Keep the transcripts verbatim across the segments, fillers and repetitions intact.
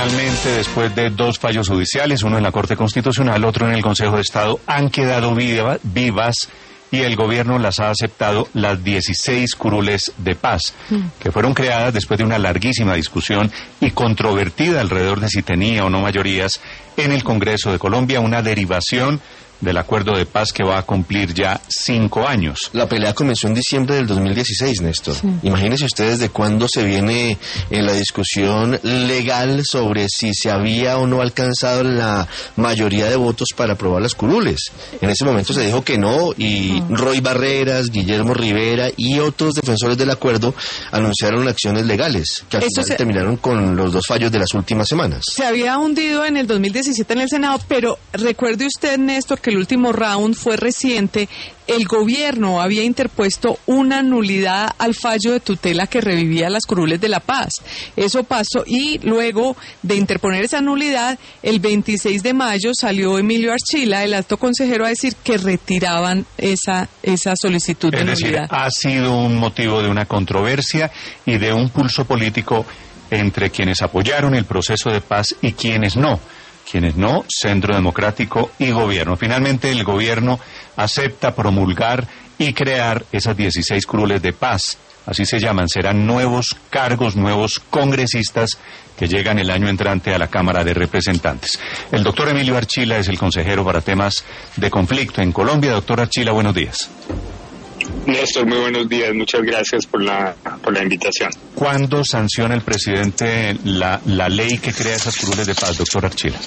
Finalmente, después de dos fallos judiciales, uno en la Corte Constitucional, otro en el Consejo de Estado, han quedado viva, vivas y el gobierno las ha aceptado, las dieciséis curules de paz, que fueron creadas después de una larguísima discusión y controvertida alrededor de si tenía o no mayorías en el Congreso de Colombia, una derivación del acuerdo de paz que va a cumplir ya cinco años. La pelea comenzó en diciembre del dos mil dieciséis, Néstor. Sí. Imagínense ustedes de cuándo se viene en la discusión legal sobre si se había o no alcanzado la mayoría de votos para aprobar las curules. En ese momento se dijo que no y oh. Roy Barreras, Guillermo Rivera y otros defensores del acuerdo anunciaron acciones legales que al Eso final se... terminaron con los dos fallos de las últimas semanas. Se había hundido en el dos mil diecisiete en el Senado, pero recuerde usted, Néstor, que el último round fue reciente. El gobierno había interpuesto una nulidad al fallo de tutela que revivía las curules de la paz. Eso pasó y luego de interponer esa nulidad, el veintiséis de mayo salió Emilio Archila, el alto consejero, a decir que retiraban esa, esa solicitud de es nulidad. Decir, ha sido un motivo de una controversia y de un pulso político entre quienes apoyaron el proceso de paz y quienes no. Quienes no, Centro Democrático y Gobierno. Finalmente el Gobierno acepta promulgar y crear esas dieciséis curules de paz. Así se llaman, serán nuevos cargos, nuevos congresistas que llegan el año entrante a la Cámara de Representantes. El doctor Emilio Archila es el consejero para temas de conflicto en Colombia. Doctor Archila, buenos días. Néstor, muy buenos días, muchas gracias por la por la invitación. ¿Cuándo sanciona el presidente la, la ley que crea esas curules de paz, doctor Archila?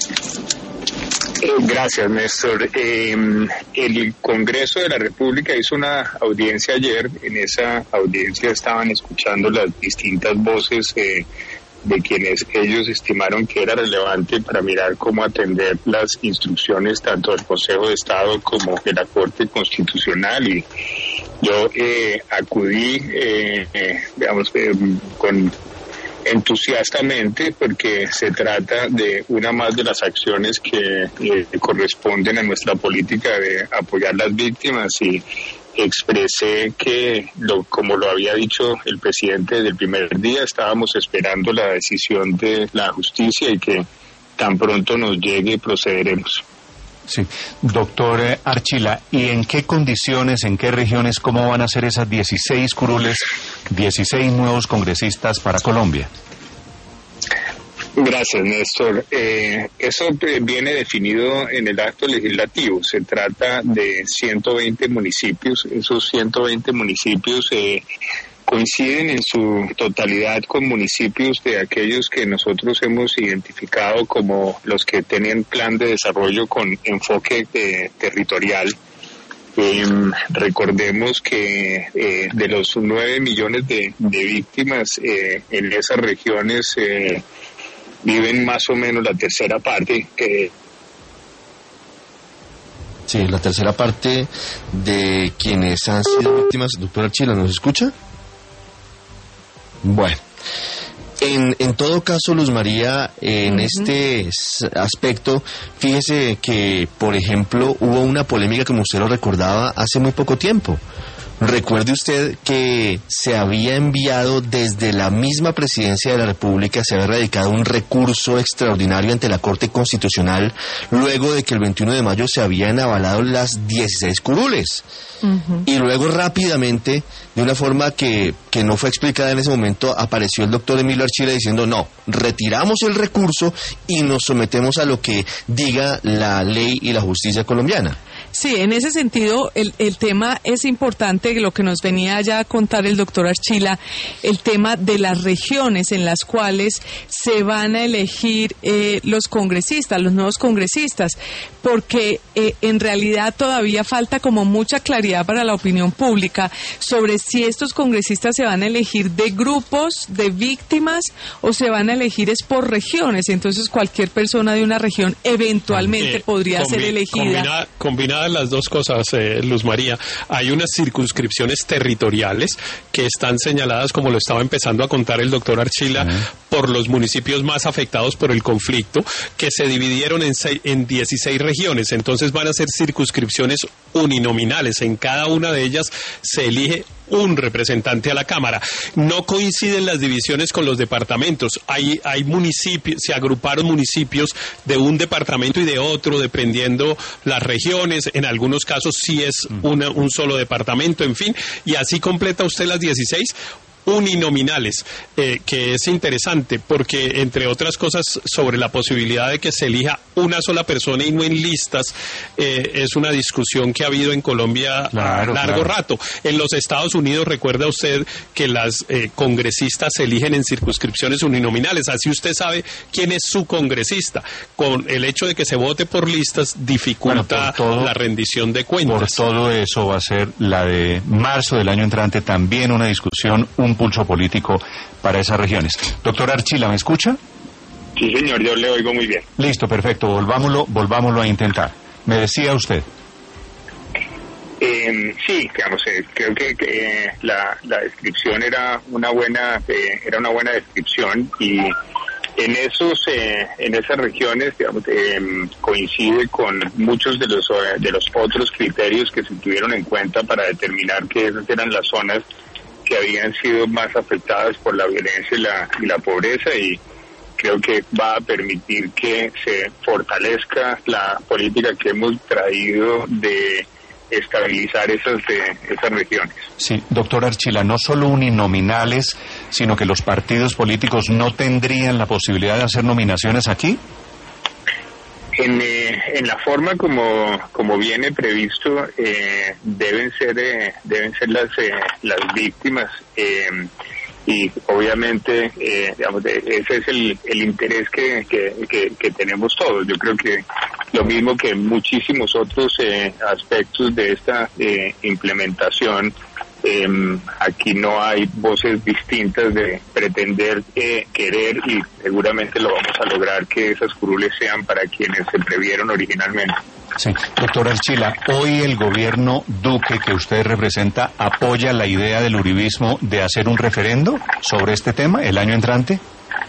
Eh, gracias, Néstor. Eh, el Congreso de la República hizo una audiencia ayer. En esa audiencia estaban escuchando las distintas voces eh, de quienes ellos estimaron que era relevante para mirar cómo atender las instrucciones tanto del Consejo de Estado como de la Corte Constitucional. Y yo eh, acudí, eh, eh, digamos, eh, con entusiastamente porque se trata de una más de las acciones que eh, corresponden a nuestra política de apoyar a las víctimas, y expresé que, lo, como lo había dicho el presidente desde el primer día, estábamos esperando la decisión de la justicia y que tan pronto nos llegue procederemos. Sí, doctor Archila, ¿y en qué condiciones, en qué regiones, cómo van a ser esas dieciséis curules, dieciséis nuevos congresistas para Colombia? Gracias, Néstor. Eh, eso viene definido en el acto legislativo. Se trata de ciento veinte municipios. Esos ciento veinte municipios eh, coinciden en su totalidad con municipios de aquellos que nosotros hemos identificado como los que tenían plan de desarrollo con enfoque eh, territorial. Eh, recordemos que eh, de los nueve millones de, de víctimas eh, en esas regiones eh, viven más o menos la tercera parte. Eh, Sí, la tercera parte de quienes han sido víctimas. Doctor Archila, ¿nos escucha? Bueno, en, en todo caso, Luz María, en uh-huh. este aspecto, fíjese que, por ejemplo, hubo una polémica, como usted lo recordaba, hace muy poco tiempo. Recuerde usted que se había enviado desde la misma presidencia de la República, se había radicado un recurso extraordinario ante la Corte Constitucional luego de que el veintiuno de mayo se habían avalado las dieciséis curules. Uh-huh. Y luego rápidamente, de una forma que, que no fue explicada en ese momento, apareció el doctor Emilio Archila diciendo no, retiramos el recurso y nos sometemos a lo que diga la ley y la justicia colombiana. Sí, en ese sentido el, el tema es importante, lo que nos venía ya a contar el doctor Archila, el tema de las regiones en las cuales se van a elegir eh, los congresistas, los nuevos congresistas, porque eh, en realidad todavía falta como mucha claridad para la opinión pública sobre si estos congresistas se van a elegir de grupos de víctimas o se van a elegir es por regiones. Entonces cualquier persona de una región eventualmente eh, podría combi- ser elegida. Combina, combinadas las dos cosas, eh, Luz María, hay unas circunscripciones territoriales que están señaladas, como lo estaba empezando a contar el doctor Archila, uh-huh. por los municipios más afectados por el conflicto, que se dividieron en, seis, en dieciséis regiones regiones, entonces van a ser circunscripciones uninominales. En cada una de ellas se elige un representante a la Cámara. No coinciden las divisiones con los departamentos. Hay, hay municipios, se agruparon municipios de un departamento y de otro, dependiendo las regiones. En algunos casos sí es una, un solo departamento, en fin. Y así completa usted las dieciséis uninominales, eh, que es interesante porque, entre otras cosas, sobre la posibilidad de que se elija una sola persona y no en listas, eh, es una discusión que ha habido en Colombia claro, a largo claro. rato. En los Estados Unidos, recuerda usted que las eh, congresistas se eligen en circunscripciones uninominales, así usted sabe quién es su congresista. Con el hecho de que se vote por listas dificulta bueno, todo, la rendición de cuentas. Por todo eso va a ser la de marzo del año entrante también una discusión, un pulso político para esas regiones. Doctor Archila, ¿me escucha? Sí, señor, yo le oigo muy bien. Listo, perfecto, volvámoslo, volvámoslo a intentar. Me decía usted. Eh, sí, digamos, eh, creo que, que eh, la, la descripción era una buena, eh, era una buena descripción, y en esos, eh, en esas regiones, digamos, eh, coincide con muchos de los de los otros criterios que se tuvieron en cuenta para determinar que esas eran las zonas que habían sido más afectadas por la violencia y la, y la pobreza, y creo que va a permitir que se fortalezca la política que hemos traído de estabilizar esas, de, esas regiones. Sí, doctor Archila, no solo uninominales, sino que los partidos políticos no tendrían la posibilidad de hacer nominaciones aquí. En, eh, en la forma como como viene previsto, eh, deben ser eh, deben ser las eh, las víctimas, eh, y obviamente eh, digamos, ese es el, el interés que, que, que, que tenemos todos. Yo creo que lo mismo que muchísimos otros eh, aspectos de esta eh, implementación, Eh, aquí no hay voces distintas de pretender eh, querer, y seguramente lo vamos a lograr, que esas curules sean para quienes se previeron originalmente. Sí, doctor Archila, hoy el gobierno Duque, que usted representa, ¿apoya la idea del uribismo de hacer un referendo sobre este tema el año entrante?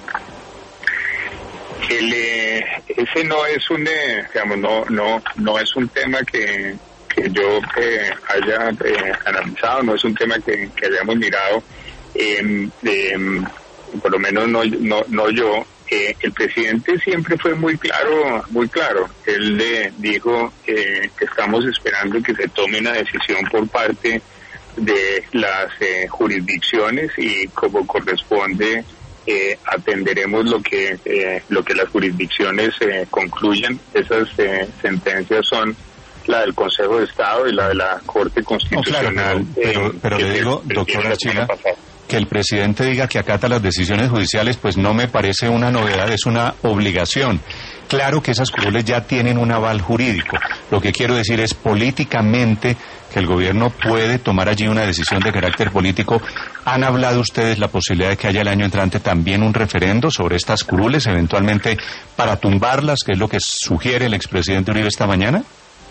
El, eh, ese no es un, eh, digamos, no, no, no es un tema que que yo eh, haya eh, analizado, no es un tema que, que hayamos mirado, eh, eh, por lo menos no, no, no yo. Eh, el presidente siempre fue muy claro, muy claro. Él le dijo eh, que estamos esperando que se tome una decisión por parte de las eh, jurisdicciones, y como corresponde eh, atenderemos lo que eh, lo que las jurisdicciones eh, concluyan. Esas eh, sentencias son la del Consejo de Estado y la de la Corte Constitucional. No, claro, pero, eh, pero, pero le digo, doctor Archila, que el presidente diga que acata las decisiones judiciales, pues no me parece una novedad, es una obligación. Claro que esas curules ya tienen un aval jurídico. Lo que quiero decir es, políticamente, que el gobierno puede tomar allí una decisión de carácter político. ¿Han hablado ustedes la posibilidad de que haya el año entrante también un referendo sobre estas curules, eventualmente para tumbarlas, que es lo que sugiere el expresidente Uribe esta mañana?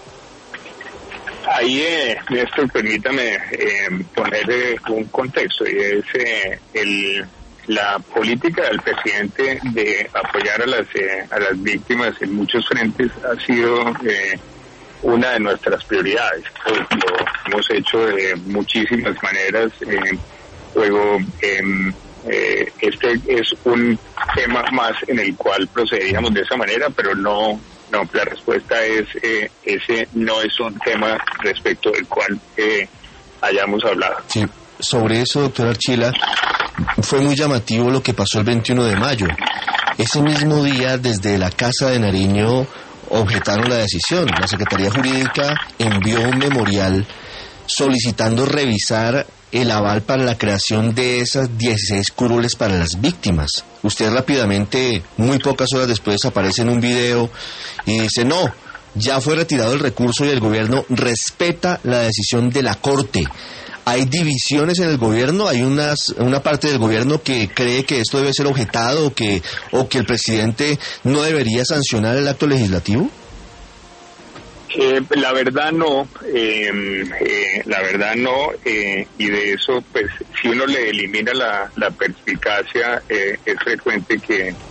Ahí, eh, Néstor, permítame eh, poner eh, un contexto, y es eh, el, la política del presidente de apoyar a las eh, a las víctimas en muchos frentes ha sido eh, una de nuestras prioridades. Pues, lo hemos hecho de muchísimas maneras. Eh, luego, eh, eh, este es un tema más en el cual procederíamos de esa manera, pero no... No, la respuesta es, eh, ese no es un tema respecto del cual eh, hayamos hablado. Sí, sobre eso, doctor Archila, fue muy llamativo lo que pasó el veintiuno de mayo. Ese mismo día, desde la Casa de Nariño, objetaron la decisión. La Secretaría Jurídica envió un memorial solicitando revisar el aval para la creación de esas dieciséis curules para las víctimas. Usted rápidamente, muy pocas horas después, aparece en un video y dice, no, ya fue retirado el recurso y el gobierno respeta la decisión de la Corte. ¿Hay divisiones en el gobierno? ¿Hay unas, una parte del gobierno que cree que esto debe ser objetado, o que, o que el presidente no debería sancionar el acto legislativo? Eh, la verdad no, eh, eh, la verdad no, eh, y de eso, pues, si uno le elimina la, la perspicacia, eh, es frecuente que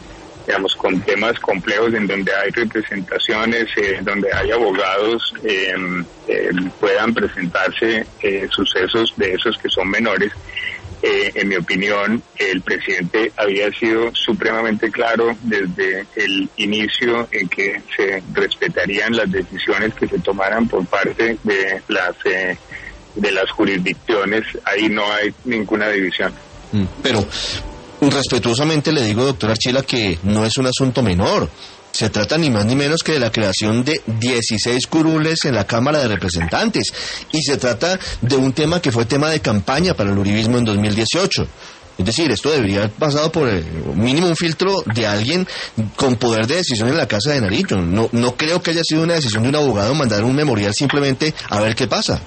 digamos, con temas complejos en donde hay representaciones, eh, donde hay abogados, eh, eh, puedan presentarse eh, sucesos de esos que son menores. Eh, en mi opinión, el presidente había sido supremamente claro desde el inicio en que se respetarían las decisiones que se tomaran por parte de las eh, de las jurisdicciones. Ahí no hay ninguna división. Mm, pero respetuosamente le digo, doctor Archila, que no es un asunto menor. Se trata ni más ni menos que de la creación de dieciséis curules en la Cámara de Representantes. Y se trata de un tema que fue tema de campaña para el uribismo en dos mil dieciocho. Es decir, esto debería haber pasado por el mínimo un filtro de alguien con poder de decisión en la Casa de Nariño. No, no creo que haya sido una decisión de un abogado mandar un memorial simplemente a ver qué pasa.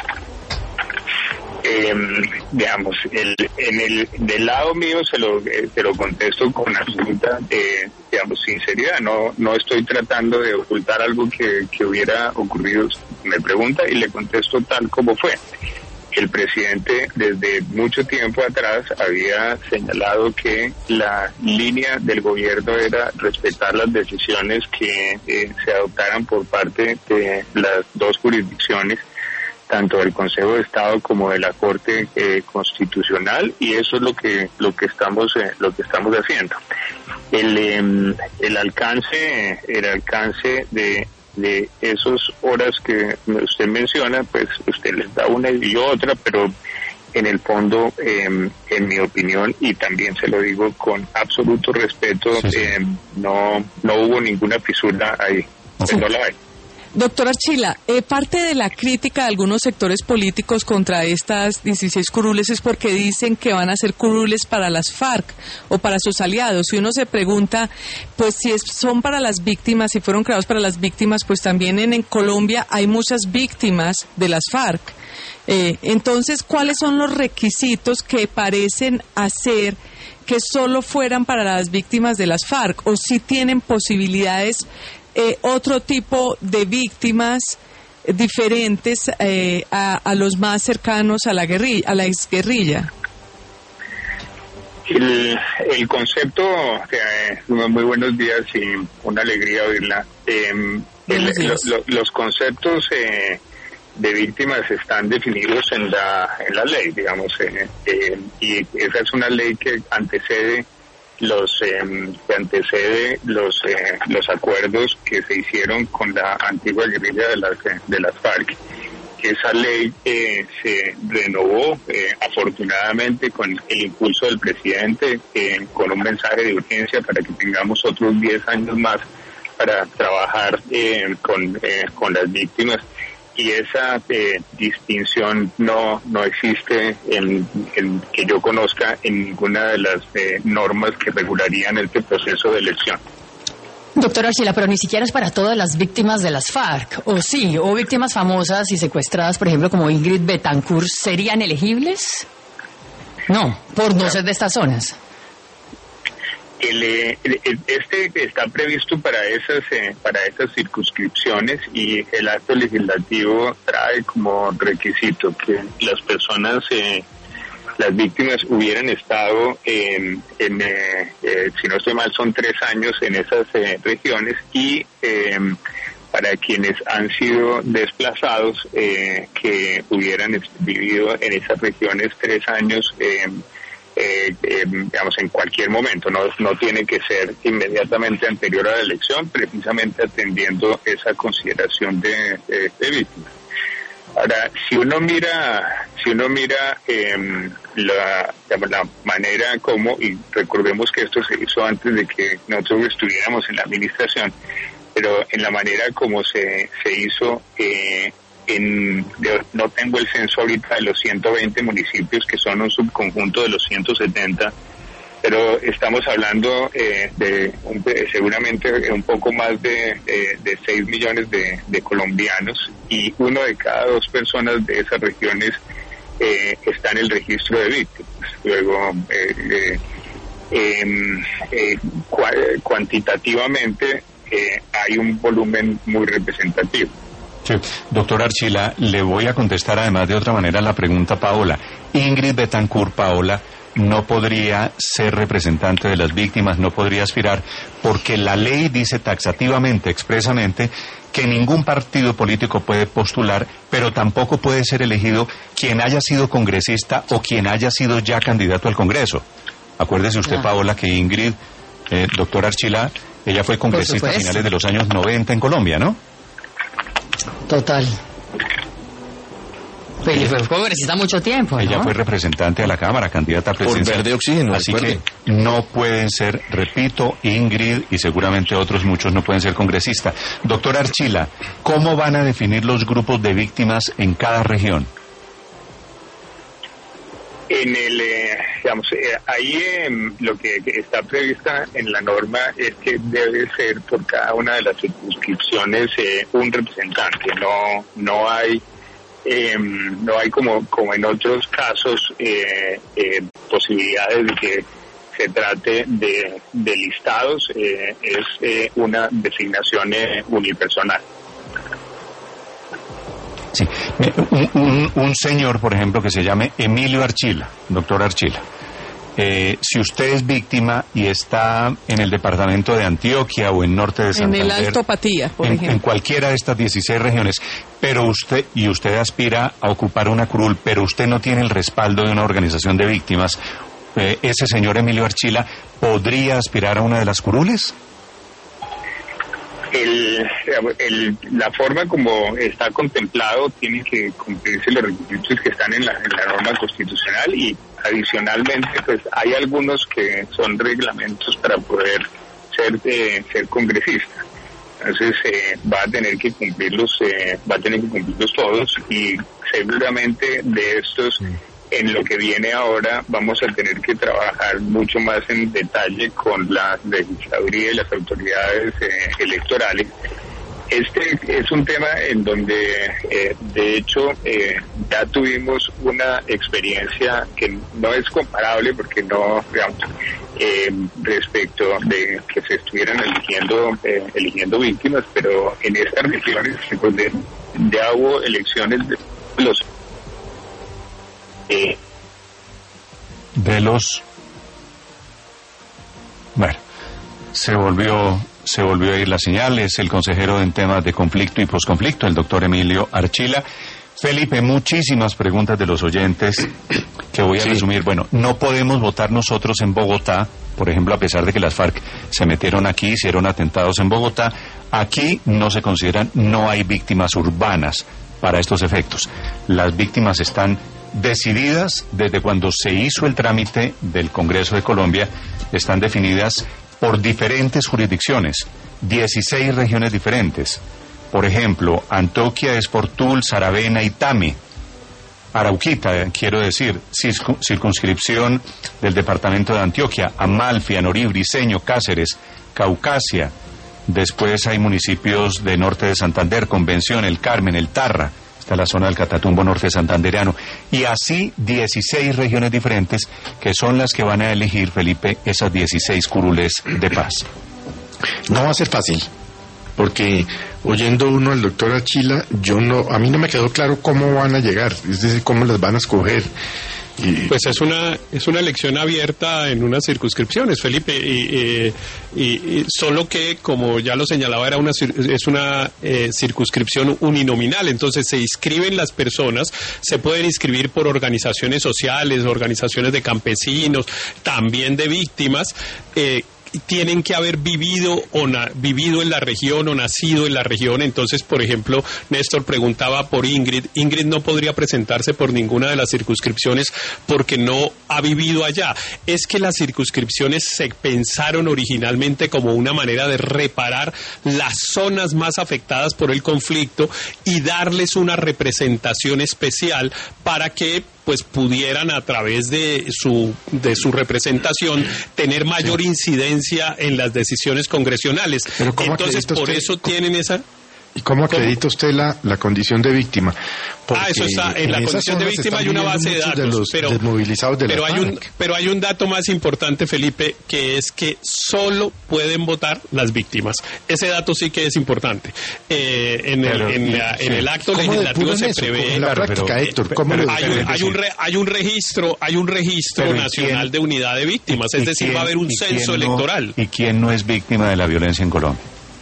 Eh, digamos, el, en el del lado mío se lo eh, se lo contesto con absoluta eh, digamos sinceridad. No no estoy tratando de ocultar algo que, que hubiera ocurrido. Me pregunta y le contesto tal como fue. El presidente desde mucho tiempo atrás había señalado que la línea del gobierno era respetar las decisiones que eh, se adoptaran por parte de las dos jurisdicciones, tanto del Consejo de Estado como de la Corte eh, Constitucional, y eso es lo que lo que estamos eh, lo que estamos haciendo. El eh, el alcance el alcance de de esas horas que usted menciona, pues usted les da una y otra, pero en el fondo, eh, en mi opinión, y también se lo digo con absoluto respeto, sí, sí. Eh, no no hubo ninguna fisura ahí, pues no la hay. Doctor Archila, eh, parte de la crítica de algunos sectores políticos contra estas dieciséis curules es porque dicen que van a ser curules para las FARC o para sus aliados. Y uno se pregunta, pues si es, son para las víctimas, si fueron creados para las víctimas, pues también en, en Colombia hay muchas víctimas de las FARC. Eh, entonces, ¿cuáles son los requisitos que parecen hacer que solo fueran para las víctimas de las FARC? ¿O si tienen posibilidades Eh, otro tipo de víctimas eh, diferentes eh, a, a los más cercanos a la guerrilla, a la exguerrilla? El, el concepto, eh, muy buenos días y una alegría oírla. Eh, el, lo, lo, los conceptos eh, de víctimas están definidos en la en la ley, digamos, eh, eh, y esa es una ley que antecede los eh, que antecede los eh, los acuerdos que se hicieron con la antigua guerrilla de las de las FARC. Esa ley eh, se renovó eh, afortunadamente con el impulso del presidente, eh, con un mensaje de urgencia para que tengamos otros diez años más para trabajar eh, con eh, con las víctimas. Y esa eh, distinción no no existe en, en que yo conozca en ninguna de las eh, normas que regularían este proceso de elección. Doctor Archila, pero ni siquiera es para todas las víctimas de las FARC, ¿o sí? ¿O víctimas famosas y secuestradas, por ejemplo, como Ingrid Betancourt, serían elegibles? No, por no ser de estas zonas. El, el, este está previsto para esas eh, para esas circunscripciones, y el acto legislativo trae como requisito que las personas, eh, las víctimas hubieran estado en, en eh, eh, si no estoy mal, son tres años en esas eh, regiones, y eh, para quienes han sido desplazados eh, que hubieran vivido en esas regiones tres años eh, Eh, eh, digamos en cualquier momento, no no tiene que ser inmediatamente anterior a la elección, precisamente atendiendo esa consideración de, de, de víctimas. Ahora, si uno mira si uno mira eh, la, digamos, la manera como, y recordemos que esto se hizo antes de que nosotros estuviéramos en la administración, pero en la manera como se se hizo, eh, En, no tengo el censo ahorita de los ciento veinte municipios que son un subconjunto de los ciento setenta, pero estamos hablando eh, de un, seguramente un poco más de, de, de seis millones de, de colombianos, y uno de cada dos personas de esas regiones eh, está en el registro de víctimas. Luego, eh, eh, eh, eh, cuantitativamente eh, hay un volumen muy representativo. Sí. Doctor Archila, le voy a contestar además de otra manera la pregunta, Paola. Ingrid Betancourt, Paola, no podría ser representante de las víctimas, no podría aspirar, porque la ley dice taxativamente, expresamente, que ningún partido político puede postular, pero tampoco puede ser elegido quien haya sido congresista o quien haya sido ya candidato al Congreso. Acuérdese usted, ah. Paola, que Ingrid, eh, doctora Archila, ella fue congresista a finales de los años noventa en Colombia, ¿no? Total. Pero ella fue congresista mucho tiempo, ¿no? Ella fue representante a la Cámara, candidata a presidencia. Por Verde Oxígeno, así que no pueden ser, repito, Ingrid y seguramente otros muchos no pueden ser congresistas. Doctora Archila, ¿cómo van a definir los grupos de víctimas en cada región? En el, eh, digamos, eh, ahí eh, lo que está prevista en la norma es que debe ser por cada una de las circunscripciones eh, un representante. No, no hay, eh, no hay como, como en otros casos eh, eh, posibilidades de que se trate de, de listados. Eh, es eh, una designación eh, unipersonal. Sí, un, un, un señor, por ejemplo, que se llame Emilio Archila, doctor Archila. Eh, si usted es víctima y está en el departamento de Antioquia o en norte de Santander, en el Alto Patía, por en, ejemplo, en cualquiera de estas dieciséis regiones, pero usted y usted aspira a ocupar una curul, pero usted no tiene el respaldo de una organización de víctimas, eh, ese señor Emilio Archila podría aspirar a una de las curules. El, el, la forma como está contemplado tiene que cumplirse los requisitos que están en la, en la norma constitucional, y adicionalmente pues hay algunos que son reglamentos para poder ser eh, ser congresista. Entonces eh, va a tener que cumplirlos, eh, va a tener que cumplirlos todos, y seguramente de estos en lo que viene ahora vamos a tener que trabajar mucho más en detalle con la legisladuría y las autoridades eh, electorales. Este es un tema en donde, eh, de hecho, eh, ya tuvimos una experiencia que no es comparable, porque no, digamos, eh, respecto de que se estuvieran eligiendo eh, eligiendo víctimas, pero en estas regiones pues, de, ya hubo elecciones de los Eh. de los bueno se volvió se volvió a ir la señal. Es el consejero en temas de conflicto y posconflicto, el doctor Emilio Archila. Felipe, muchísimas preguntas de los oyentes que voy a sí. resumir. Bueno, no podemos votar nosotros en Bogotá, por ejemplo, a pesar de que las FARC se metieron aquí, hicieron atentados en Bogotá. Aquí no se consideran, no hay víctimas urbanas para estos efectos. Las víctimas están decididas desde cuando se hizo el trámite del Congreso de Colombia, están definidas por diferentes jurisdicciones, dieciséis regiones diferentes. Por ejemplo, Antioquia es por Tul, Saravena y Tame. Arauquita, quiero decir, circunscripción del departamento de Antioquia, Amalfi, Anorí, Briceño, Cáceres, Caucasia. Después hay municipios de norte de Santander, Convención, El Carmen, El Tarra. Está la zona del Catatumbo norte santandereano, y así dieciséis regiones diferentes que son las que van a elegir, Felipe, esas dieciséis curules de paz. No va a ser fácil, porque oyendo uno al doctor Archila, yo no, a mí no me quedó claro cómo van a llegar, es decir, cómo las van a escoger. Y... Pues es una es una elección abierta en unas circunscripciones, Felipe, y, y, y solo que, como ya lo señalaba, era una es una eh, circunscripción uninominal. Entonces se inscriben las personas, se pueden inscribir por organizaciones sociales, organizaciones de campesinos, también de víctimas. Eh, tienen que haber vivido o na, vivido en la región o nacido en la región. Entonces, por ejemplo, Néstor preguntaba por Ingrid. Ingrid no podría presentarse por ninguna de las circunscripciones porque no ha vivido allá. Es que las circunscripciones se pensaron originalmente como una manera de reparar las zonas más afectadas por el conflicto y darles una representación especial para que pues pudieran, a través de su de su representación, tener mayor incidencia en las decisiones congresionales. Entonces, por eso tienen esa... ¿Y cómo acredita usted la, la condición de víctima? Porque ah, eso está, en, en la condición de víctima hay una base de datos, de los pero, desmovilizados de pero, la hay un, pero hay un dato más importante, Felipe, que es que solo pueden votar las víctimas. Ese dato sí que es importante. Eh, en, el, en, la, sí. en el acto legislativo se prevé... En la práctica, claro, Héctor, ¿cómo pero, hay, un, hay, un re, hay un registro, hay un registro pero nacional quién, de unidad de víctimas, es decir, quién, va a haber un censo electoral. No, ¿Y quién no es víctima de la violencia en Colombia?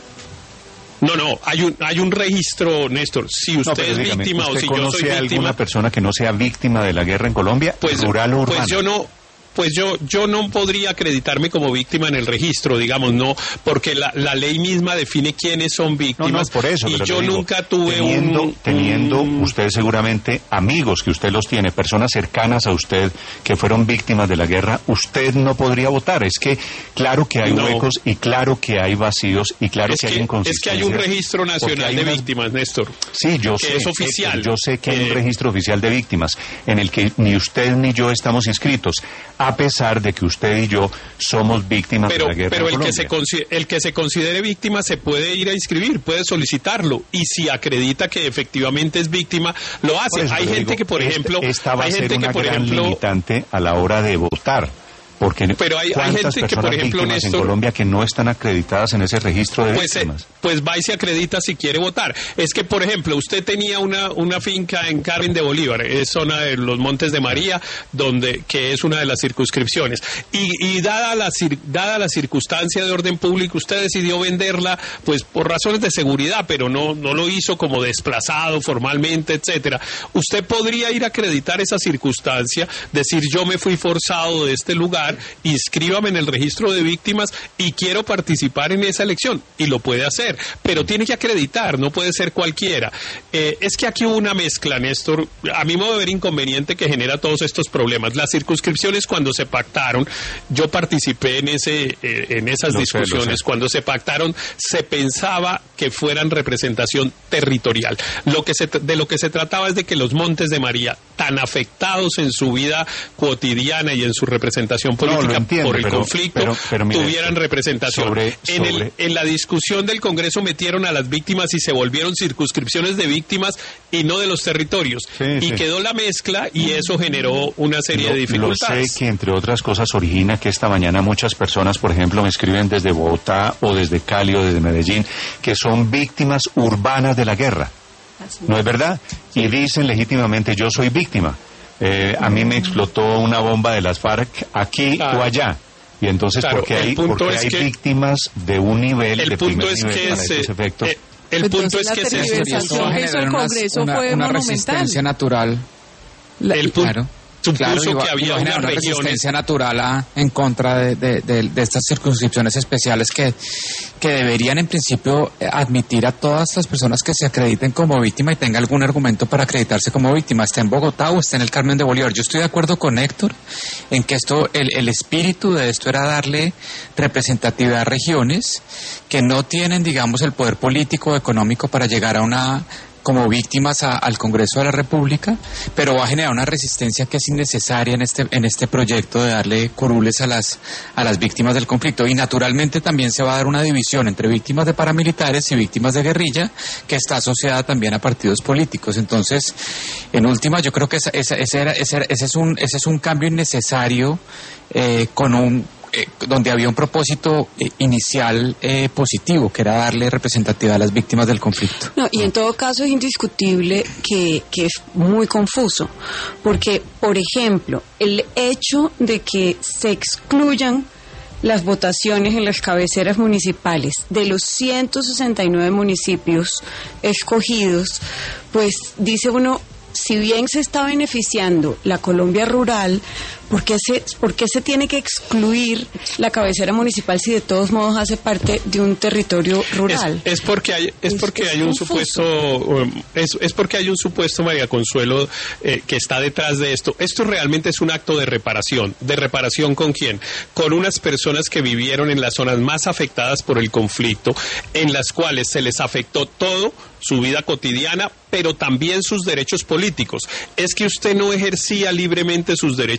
No, no, hay un hay un registro, Néstor. Si usted no, es dígame, víctima ¿usted o si yo soy víctima... ¿conoce alguna persona que no sea víctima de la guerra en Colombia, pues, rural o urbana? Pues yo no... Pues yo yo no podría acreditarme como víctima en el registro, digamos, no, porque la, la ley misma define quiénes son víctimas. No, no, por eso, y yo digo, nunca tuve teniendo, un... Teniendo un... usted seguramente amigos que usted los tiene, personas cercanas a usted que fueron víctimas de la guerra, usted no podría votar. Es que claro que hay no. huecos y claro que hay vacíos y claro es que, que hay inconsistencias. Es que hay un registro nacional de unas... víctimas, Néstor. Sí, yo que sé. es oficial. Héctor, yo sé que eh... hay un registro oficial de víctimas en el que ni usted ni yo estamos inscritos, a pesar de que usted y yo somos víctimas pero, de la guerra pero en el Colombia. que se el que se considere víctima se puede ir a inscribir, puede solicitarlo y si acredita que efectivamente es víctima lo hace. Hay gente digo, que por esta, ejemplo esta va hay a ser gente una que por gran ejemplo limitante a la hora de votar. Porque pero hay, hay gente que, por ejemplo, Néstor, en Colombia que no están acreditadas en ese registro de pues, víctimas. Eh, pues va y se acredita si quiere votar. Es que, por ejemplo, usted tenía una una finca en Carmen de Bolívar, es zona de los Montes de María, donde que es una de las circunscripciones. Y, y dada la dada la circunstancia de orden público, usted decidió venderla, pues por razones de seguridad, pero no no lo hizo como desplazado formalmente, etcétera. Usted podría ir a acreditar esa circunstancia, decir yo me fui forzado de este lugar, inscríbame en el registro de víctimas y quiero participar en esa elección, y lo puede hacer, pero tiene que acreditar, no puede ser cualquiera. Eh, es que aquí hubo una mezcla, Néstor, a mi modo de ver inconveniente, que genera todos estos problemas. Las circunscripciones cuando se pactaron, yo participé en ese eh, en esas lo discusiones, sé, sé. Cuando se pactaron se pensaba que fueran representación territorial. Lo que se, de lo que se trataba es de que los Montes de María, tan afectados en su vida cotidiana y en su representación política no, entiendo, por el pero, conflicto, pero, pero mire, tuvieran representación. Sobre, en, sobre... el, en la discusión del Congreso metieron a las víctimas y se volvieron circunscripciones de víctimas y no de los territorios. Sí, y sí. quedó la mezcla y eso generó una serie lo, de dificultades. Lo sé que, entre otras cosas, origina que esta mañana muchas personas, por ejemplo, me escriben desde Bogotá o desde Cali o desde Medellín, que son víctimas urbanas de la guerra. ¿No es verdad? Y dicen legítimamente, yo soy víctima. Eh, a mí me explotó una bomba de las FARC aquí claro. o allá. Y entonces, claro, porque hay, porque hay que, víctimas de un nivel, el de punto primer es nivel que para se, estos efectos. Eh, el punto entonces, es que la se tergiversación que hizo el Congreso una, fue una monumental. resistencia natural. La, el punto, claro. supuso Claro, iba, que había iba a generar unas una regiones... resistencia natural a, en contra de, de, de, de estas circunscripciones especiales que, que deberían en principio admitir a todas las personas que se acrediten como víctima y tenga algún argumento para acreditarse como víctima, esté en Bogotá o esté en el Carmen de Bolívar. Yo estoy de acuerdo con Héctor en que esto, el, el espíritu de esto era darle representatividad a regiones que no tienen, digamos, el poder político o económico para llegar a una... como víctimas a, al Congreso de la República, pero va a generar una resistencia que es innecesaria en este en este proyecto de darle curules a las a las víctimas del conflicto, y naturalmente también se va a dar una división entre víctimas de paramilitares y víctimas de guerrilla que está asociada también a partidos políticos. Entonces, en última, yo creo que esa, esa, ese, era, ese, ese es un ese es un cambio innecesario eh, con un Eh, donde había un propósito eh, inicial eh, positivo, que era darle representatividad a las víctimas del conflicto. No, y en todo caso es indiscutible que, que es muy confuso, porque, por ejemplo, el hecho de que se excluyan las votaciones en las cabeceras municipales de los ciento sesenta y nueve municipios escogidos, pues dice uno, si bien se está beneficiando la Colombia rural, ¿por qué se, por qué se tiene que excluir la cabecera municipal si de todos modos hace parte de un territorio rural? Es, es porque hay, es, es porque es hay un confuso. supuesto, es, es porque hay un supuesto, María Consuelo, eh, que está detrás de esto. Esto realmente es un acto de reparación. ¿De reparación con quién? Con unas personas que vivieron en las zonas más afectadas por el conflicto, en las cuales se les afectó todo, su vida cotidiana, pero también sus derechos políticos. Es que usted no ejercía libremente sus derechos ciudadanos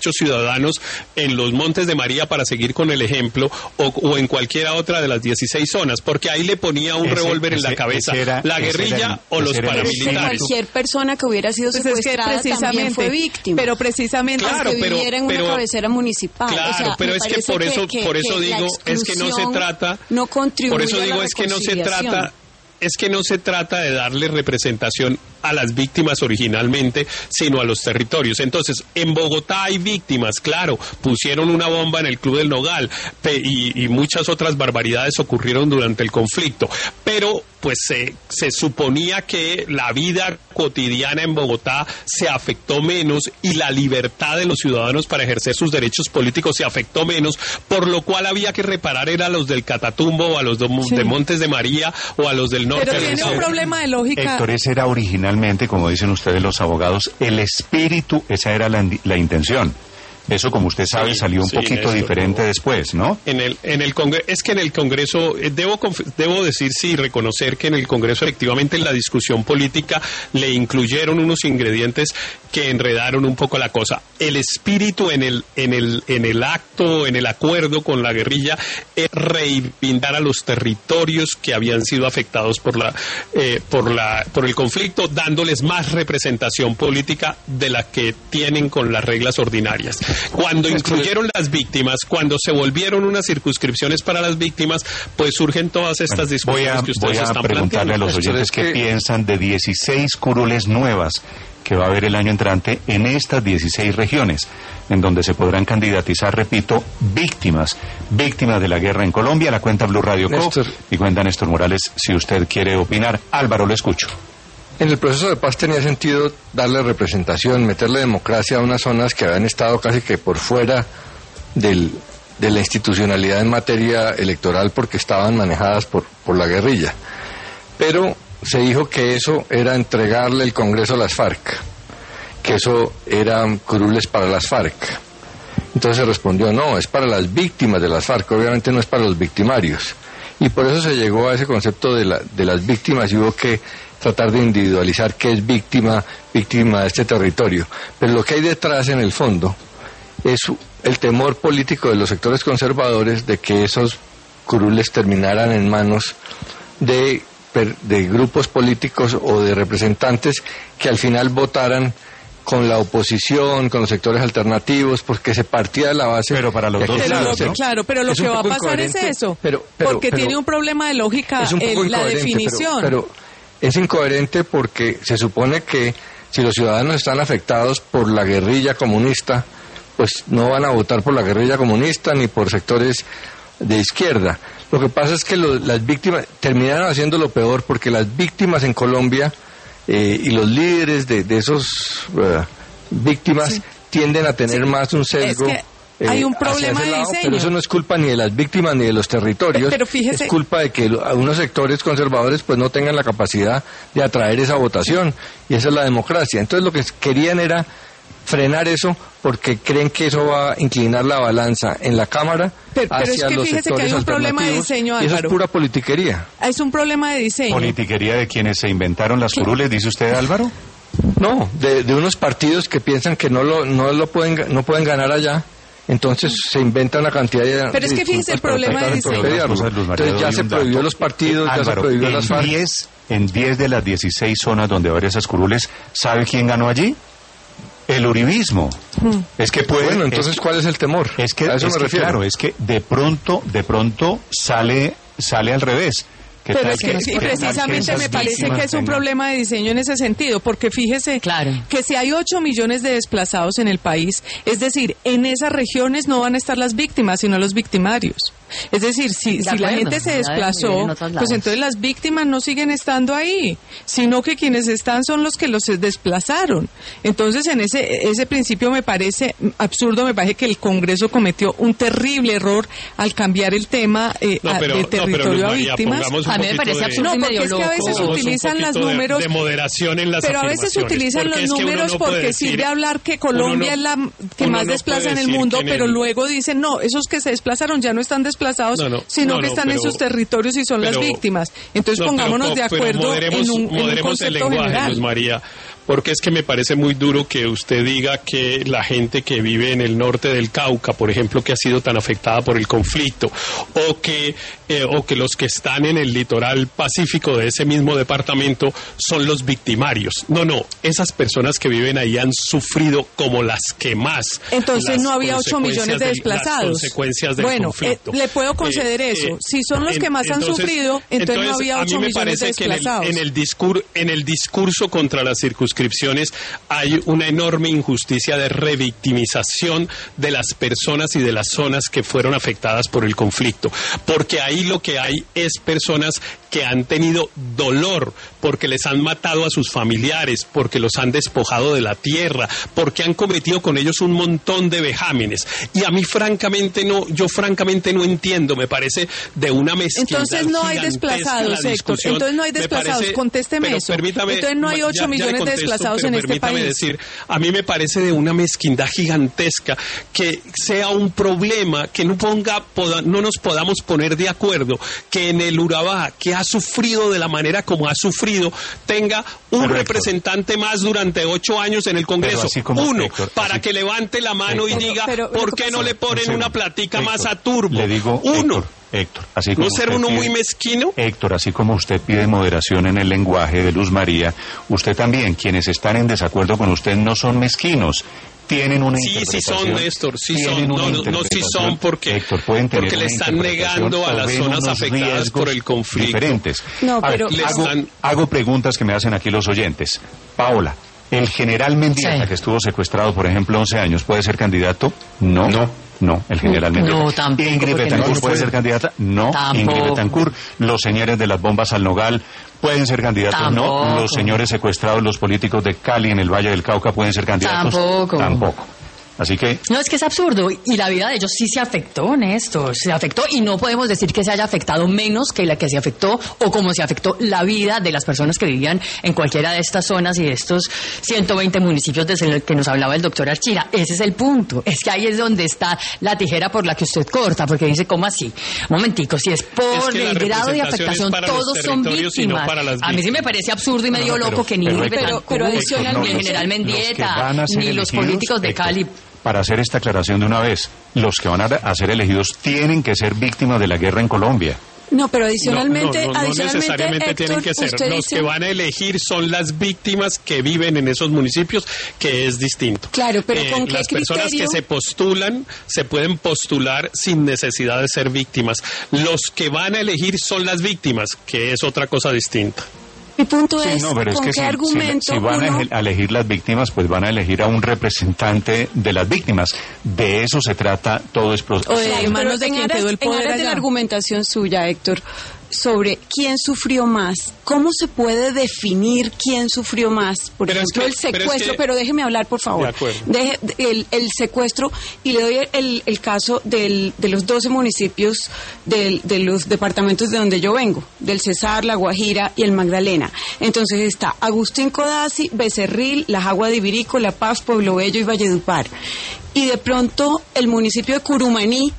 ciudadanos en los Montes de María, para seguir con el ejemplo, o, o en cualquiera otra de las dieciséis zonas, porque ahí le ponía un revólver en la cabeza era, la guerrilla o los paramilitares. Cualquier persona que hubiera sido pues secuestrada es que también fue víctima. Pero precisamente claro, que pero, viviera en una pero, cabecera municipal. Claro, o sea, pero es que por eso, que, por eso que digo, es que no se trata, no contribuye por eso digo, a la es que no se reconciliación. trata, es que no se trata de darle representación a las víctimas originalmente, sino a los territorios. Entonces, en Bogotá hay víctimas, claro, pusieron una bomba en el Club del Nogal pe, y, y muchas otras barbaridades ocurrieron durante el conflicto, pero pues se, se suponía que la vida cotidiana en Bogotá se afectó menos y la libertad de los ciudadanos para ejercer sus derechos políticos se afectó menos, por lo cual había que reparar era a los del Catatumbo o a los de, sí. de Montes de María o a los del norte. Pero tiene un problema de lógica. Héctor, ese era originalmente, como dicen ustedes los abogados, el espíritu, esa era la, la intención. Eso, como usted sabe, sí, salió un sí, poquito Néstor, diferente no. después, ¿no? En el en el Congreso, es que en el Congreso, eh, debo debo decir, sí, reconocer que en el Congreso, efectivamente, en la discusión política le incluyeron unos ingredientes que enredaron un poco la cosa. El espíritu en el en el en el acto, en el acuerdo con la guerrilla, es reivindicar a los territorios que habían sido afectados por la eh, por la por el conflicto, dándoles más representación política de la que tienen con las reglas ordinarias. Cuando incluyeron las víctimas, cuando se volvieron unas circunscripciones para las víctimas, pues surgen todas estas bueno, discusiones voy a, que ustedes voy a están preguntarle planteando. a los oyentes qué que... piensan de dieciséis curules nuevas que va a haber el año entrante en estas dieciséis regiones, en donde se podrán candidatizar, repito, víctimas, víctimas de la guerra en Colombia. La cuenta Blue Radio Co. Y cuenta Néstor Morales, si usted quiere opinar. Álvaro, lo escucho. En el proceso de paz tenía sentido darle representación, meterle democracia a unas zonas que habían estado casi que por fuera del, de la institucionalidad en materia electoral porque estaban manejadas por, por la guerrilla. Pero se dijo que eso era entregarle el Congreso a las FARC, que eso eran curules para las FARC. Entonces se respondió, no, es para las víctimas de las FARC, obviamente no es para los victimarios. Y por eso se llegó a ese concepto de, la, de las víctimas y hubo que tratar de individualizar qué es víctima, víctima de este territorio. Pero lo que hay detrás, en el fondo, es el temor político de los sectores conservadores de que esos curules terminaran en manos de, de grupos políticos o de representantes que al final votaran con la oposición, con los sectores alternativos, porque se partía de la base. Pero para los dos lados, ¿no? Claro, pero lo es que va a pasar es eso, pero, pero, porque pero, tiene un problema de lógica en la definición. Pero, pero es incoherente porque se supone que si los ciudadanos están afectados por la guerrilla comunista, pues no van a votar por la guerrilla comunista ni por sectores de izquierda. Lo que pasa es que lo, las víctimas terminaron haciendo lo peor porque las víctimas en Colombia eh, y los líderes de, de esos uh, víctimas sí. tienden a tener más un sesgo. Es que hay un problema de lado, diseño. Pero eso no es culpa ni de las víctimas ni de los territorios. Pero fíjese, es culpa de que algunos sectores conservadores pues no tengan la capacidad de atraer esa votación. Y esa es la democracia. Entonces lo que querían era frenar eso porque creen que eso va a inclinar la balanza en la Cámara pero, pero hacia es que los fíjese sectores que hay un problema de diseño, Álvaro. Y eso es pura politiquería. Es un problema de diseño. ¿Politiquería de quienes se inventaron las curules, dice usted, Álvaro? No, de, de unos partidos que piensan que no lo, no lo pueden, no pueden ganar allá. Entonces se inventa una cantidad de... Pero es que fíjese el problema de diseño. Entonces ya se prohibió los partidos, ya se prohibió las FARC. En diez de las dieciséis zonas donde hay esas curules, ¿sabe quién ganó allí? El uribismo. Hmm. Es que puede... Bueno, entonces, es, ¿cuál es el temor? Es que, a eso es me que refiero. Claro, es que de pronto, de pronto sale, sale al revés. Pero es que, sí, precisamente me parece que es un problema de diseño en ese sentido, porque fíjese claro. que si hay ocho millones de desplazados en el país, es decir, en esas regiones no van a estar las víctimas, sino los victimarios. Es decir, si, si la gente se desplazó, pues entonces las víctimas no siguen estando ahí, sino que quienes están son los que los desplazaron. Entonces, en ese ese principio me parece absurdo, me parece que el Congreso cometió un terrible error al cambiar el tema eh, no, pero, de territorio no, a víctimas. A mí me parece absurdo. No, porque es que a veces se utilizan los números de, de moderación en las pero a veces se utilizan los números no porque sirve hablar que Colombia no, es la que más no desplaza en el mundo, pero el... luego dicen, no, esos que se desplazaron ya no están desplazados, no, no, sino no, que están no, pero, en sus territorios y son pero, las víctimas. Entonces no, pongámonos pero, de acuerdo moderemos, en un, en un concepto el lenguaje, general. Luz María, porque es que me parece muy duro que usted diga que la gente que vive en el norte del Cauca, por ejemplo, que ha sido tan afectada por el conflicto, o que, eh, o que los que están en el litoral pacífico de ese mismo departamento son los victimarios. No, no, esas personas que viven ahí han sufrido como las que más. Entonces no había ocho millones de desplazados. Las consecuencias del bueno, conflicto. Eh, le puedo conceder eh, eso. Eh, si son los que más entonces, han sufrido, entonces, entonces no había ocho millones de desplazados. En el, en, el discur, en el discurso contra las circunscripciones hay una enorme injusticia de revictimización de las personas y de las zonas que fueron afectadas por el conflicto, porque ahí lo que hay es personas que han tenido dolor, porque les han matado a sus familiares, porque los han despojado de la tierra, porque han cometido con ellos un montón de vejámenes. Y a mí francamente no, yo francamente no entiendo, me parece de una mezquindad. Entonces no hay desplazados, Héctor. Entonces no hay desplazados, parece, contésteme eso. Entonces no hay ocho millones contesto, de desplazados en este país. Decir, a mí me parece de una mezquindad gigantesca que sea un problema que no ponga, poda, no nos podamos poner de acuerdo, que en el Urabá, que ha sufrido de la manera como ha sufrido, tenga un pero, Héctor, más durante ocho años en el Congreso. Uno, Héctor, para que levante la mano Héctor, y diga, pero, pero, ¿por qué no le ponen una platica Héctor, más a Turbo? Le digo, Uno. Héctor, Héctor, así como ¿no ser uno pide, muy mezquino? Héctor, así como usted pide moderación en el lenguaje de Luz María, usted también, quienes están en desacuerdo con usted, no son mezquinos. Tienen una sí, interpretación. Sí, son, Néstor, sí son. No, no, no, sí son porque, Héctor, pueden tener porque le están negando a las zonas afectadas por el conflicto. Diferentes. No, a pero ver, hago, están... hago preguntas que me hacen aquí los oyentes. Paola, ¿el general Mendieta, sí, que estuvo secuestrado, por ejemplo, once años, puede ser candidato? No. No. No, el general Mendieta. No, tampoco. ¿Ingrid Betancourt no puede ser candidata? No. Tampoco. Ingrid Betancourt. ¿Los señores de las bombas al Nogal pueden ser candidatos? Tampoco. No. ¿Los señores secuestrados, los políticos de Cali en el Valle del Cauca pueden ser candidatos? Tampoco. Tampoco. Así que... No, es que es absurdo. Y la vida de ellos sí se afectó, Néstor. Se afectó y no podemos decir que se haya afectado menos que la que se afectó o como se afectó la vida de las personas que vivían en cualquiera de estas zonas y de estos ciento veinte municipios de los que nos hablaba el doctor Archila. Ese es el punto. Es que ahí es donde está la tijera por la que usted corta, porque dice, ¿cómo así? Un momentico, si es por es el grado de afectación, todos son víctimas. No a mí sí me parece absurdo y medio no, no, loco que ni pero, pero, pero adicionalmente, ni el general Mendieta, ni los políticos de Cali... Para hacer esta aclaración de una vez, los que van a ser elegidos tienen que ser víctimas de la guerra en Colombia. No, pero adicionalmente, no, no, no, adicionalmente, no necesariamente Héctor, tienen que ser. Los dice... que van a elegir son las víctimas que viven en esos municipios, que es distinto. Claro, pero ¿con eh, qué las criterio? personas que se postulan se pueden postular sin necesidad de ser víctimas. Los que van a elegir son las víctimas, que es otra cosa distinta. Mi punto sí, es, no, pero es ¿con que qué si, argumento si, si van uno... a elegir las víctimas, pues van a elegir a un representante de las víctimas. De eso se trata todo es proceso. O de manos de quien quedó el poder en aras de la argumentación suya, Héctor, sobre quién sufrió más. ¿Cómo se puede definir quién sufrió más? Por pero ejemplo, es que, el secuestro, pero, es que... pero déjeme hablar, por favor. De acuerdo. Deje, el, el secuestro, y le doy el, el caso del, de los doce municipios del, de los departamentos de donde yo vengo, del Cesar, La Guajira y el Magdalena. Entonces está Agustín Codazzi, Becerril, La Jagua de Ibirico, La Paz, Pueblo Bello y Valledupar. Y de pronto el municipio de Curumaní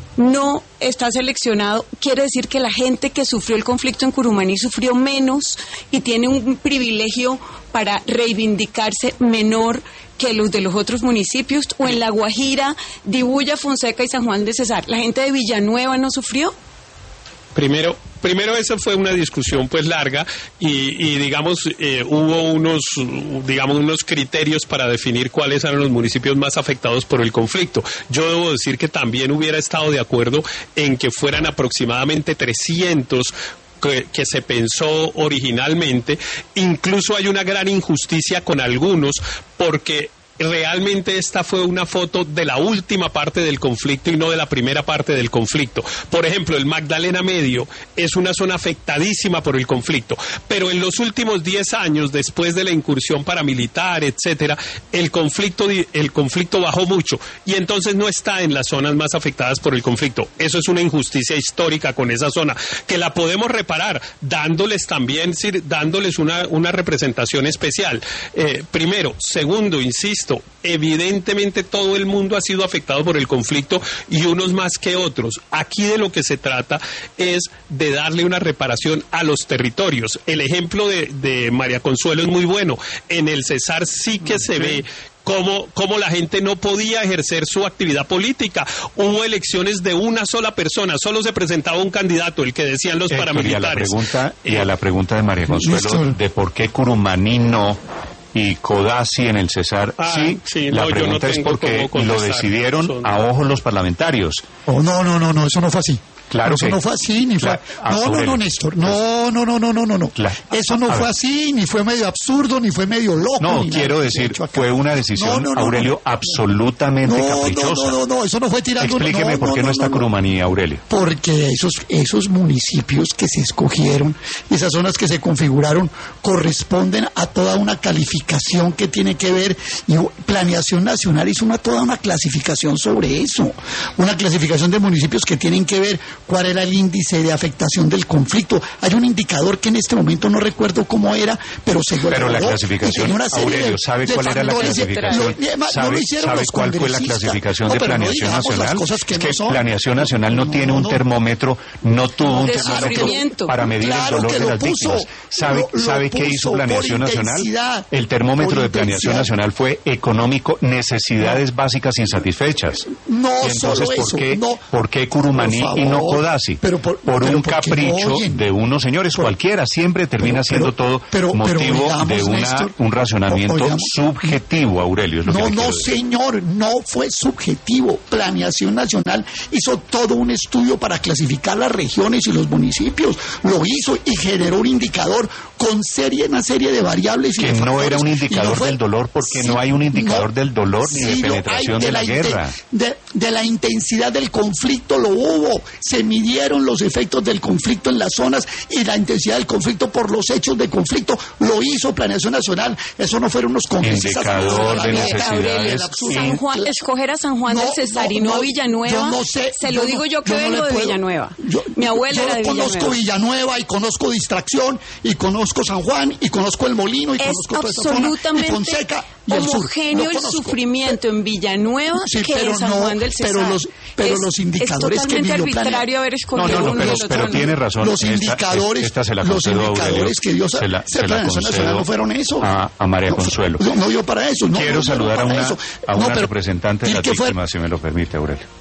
no está seleccionado, quiere decir que la gente que sufrió el conflicto en Curumaní sufrió menos y tiene un privilegio para reivindicarse menor que los de los otros municipios, o en La Guajira, Dibuya, Fonseca y San Juan de Cesar. ¿La gente de Villanueva no sufrió? Primero, primero esa fue una discusión pues larga y, y digamos eh, hubo unos digamos unos criterios para definir cuáles eran los municipios más afectados por el conflicto. Yo debo decir que también hubiera estado de acuerdo en que fueran aproximadamente trescientos que, que se pensó originalmente. Incluso hay una gran injusticia con algunos porque realmente esta fue una foto de la última parte del conflicto y no de la primera parte del conflicto. Por ejemplo, el Magdalena Medio es una zona afectadísima por el conflicto, pero en los últimos diez años, después de la incursión paramilitar, etcétera, el conflicto, el conflicto bajó mucho y entonces no está en las zonas más afectadas por el conflicto. Eso es una injusticia histórica con esa zona, que la podemos reparar dándoles también, dándoles una, una representación especial. Eh, primero. Segundo, insisto, esto. Evidentemente todo el mundo ha sido afectado por el conflicto y unos más que otros. Aquí de lo que se trata es de darle una reparación a los territorios. El ejemplo de, de María Consuelo es muy bueno. En el Cesar sí que se ve Cómo, cómo la gente no podía ejercer su actividad política. Hubo elecciones de una sola persona, solo se presentaba un candidato, el que decían los Héctor, paramilitares. Y a la pregunta, y a la pregunta de María Consuelo, de por qué Curumaní no y Codazzi en el Cesar, ah, sí, sí, la no, pregunta no es porque lo decidieron son... a ojos los parlamentarios. Oh, no, no, no, no, eso no fue así. Claro eso que, no fue así, ni fue... La, no, no, no, Néstor, no, no, no, no, no, no, no. La, eso no fue así, ni fue medio absurdo, ni fue medio loco. No, ni quiero nada, decir, de fue una decisión, no, no, no, no, Aurelio, no. absolutamente no, caprichosa. No, no, no, no, eso no fue tirando... Explíqueme no, por qué no, no está no, Curumaní, Aurelio. Porque esos, esos municipios que se escogieron, esas zonas que se configuraron, corresponden a toda una calificación que tiene que ver, y Planeación Nacional hizo una, toda una clasificación sobre eso, una clasificación de municipios que tienen que ver cuál era el índice de afectación del conflicto. Hay un indicador que en este momento no recuerdo cómo era, pero se Pero la clasificación, Aurelio, ¿sabe cuál era la clasificación? ¿Sabe, ¿sabe cuál fue la clasificación no, de Planeación no Nacional? Que es que no Planeación Nacional no, no tiene un termómetro, no tuvo un termómetro para medir claro el dolor de las puso, víctimas. ¿Sabe, lo, lo ¿sabe qué hizo Planeación Nacional? El termómetro de Planeación Nacional fue económico, necesidades básicas insatisfechas. No, y entonces, solo ¿por eso, qué, no, ¿por qué Curumaní por y no Codazzi? Pero por, por pero un capricho no de unos señores por, cualquiera, siempre termina pero, siendo todo pero, motivo pero, digamos, de una, Néstor, un racionamiento oigamos, subjetivo, Aurelio. Es lo no, que no, decir. señor, no fue subjetivo. Planeación Nacional hizo todo un estudio para clasificar las regiones y los municipios. Lo hizo y generó un indicador con serie, una serie de variables. Y que de no factores, era un indicador no fue, del dolor, porque sí, no hay un indicador no, del dolor ni sí de penetración de, de la, la guerra. De, de la intensidad del conflicto lo hubo. Se midieron los efectos del conflicto en las zonas y la intensidad del conflicto por los hechos de conflicto. Lo hizo Planeación Nacional. Eso no fueron unos congresistas. Indicador de necesidades. San Juan, escoger a San Juan no, del Cesar no, y no, no a Villanueva. Yo no sé, se lo yo digo no, yo que yo vengo no de puedo, Villanueva. Yo, Mi abuela yo era de conozco Villanueva. Villanueva y conozco Distracción y conozco San Juan y conozco El Molino y es conozco toda esa absolutamente zona, y Fonseca y el homogéneo sur. el sufrimiento en Villanueva sí, que en San no, Juan del Cesar. Pero los, pero es, los indicadores es que totalmente dio arbitrario haber escogido no, no, no, uno pero, y el otro. pero no. tiene razón. Los indicadores, esta, esta se la los indicadores Aurelio, que dio se la, se la Planeación Nacional no fueron eso. A, a María Consuelo. No, no dio para eso. No, Quiero no, saludar no a una, eso. a una no, pero, representante de las víctimas, si me lo permite, Aurelio.